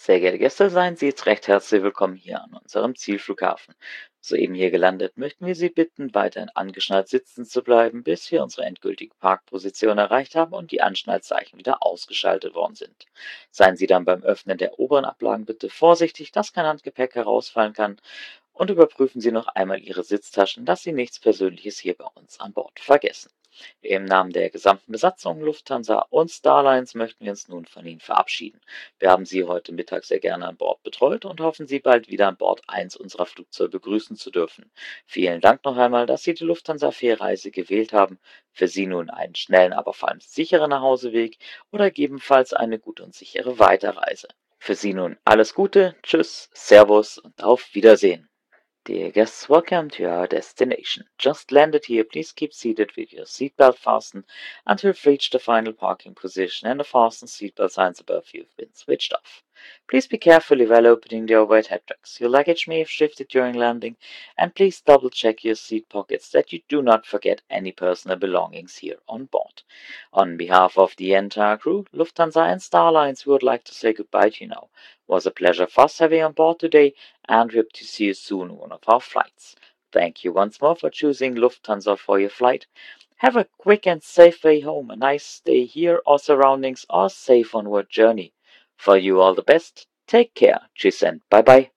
Sehr geehrte Gäste, seien Sie jetzt recht herzlich willkommen hier an unserem Zielflughafen. Soeben hier gelandet, möchten wir Sie bitten, weiterhin angeschnallt sitzen zu bleiben, bis wir unsere endgültige Parkposition erreicht haben und die Anschnallzeichen wieder ausgeschaltet worden sind. Seien Sie dann beim Öffnen der oberen Ablagen bitte vorsichtig, dass kein Handgepäck herausfallen kann, und überprüfen Sie noch einmal Ihre Sitztaschen, dass Sie nichts Persönliches hier bei uns an Bord vergessen. Im Namen der gesamten Besatzung Lufthansa und Starlines möchten wir uns nun von Ihnen verabschieden. Wir haben Sie heute Mittag sehr gerne an Bord betreut und hoffen, Sie bald wieder an Bord eins unserer Flugzeuge begrüßen zu dürfen. Vielen Dank noch einmal, dass Sie die Lufthansa-Fährreise gewählt haben. Für Sie nun einen schnellen, aber vor allem sicheren Nachhauseweg oder gegebenenfalls eine gute und sichere Weiterreise. Für Sie nun alles Gute, Tschüss, Servus und auf Wiedersehen. Dear guests, welcome to our destination. Just landed here, please keep seated with your seatbelt fastened until you've reached the final parking position and the fasten seatbelt signs above you have been switched off. Please be careful while opening the overhead headrest. Your luggage may have shifted during landing, and please double check your seat pockets that you do not forget any personal belongings here on board. On behalf of the entire crew, Lufthansa and Starlines, we would like to say goodbye to you now. It was a pleasure for us having you on board today, and we hope to see you soon on one of our flights. Thank you once more for choosing Lufthansa for your flight. Have a quick and safe way home, a nice stay here or surroundings, or safe onward journey. For you all the best. Take care. Tschüss and bye bye.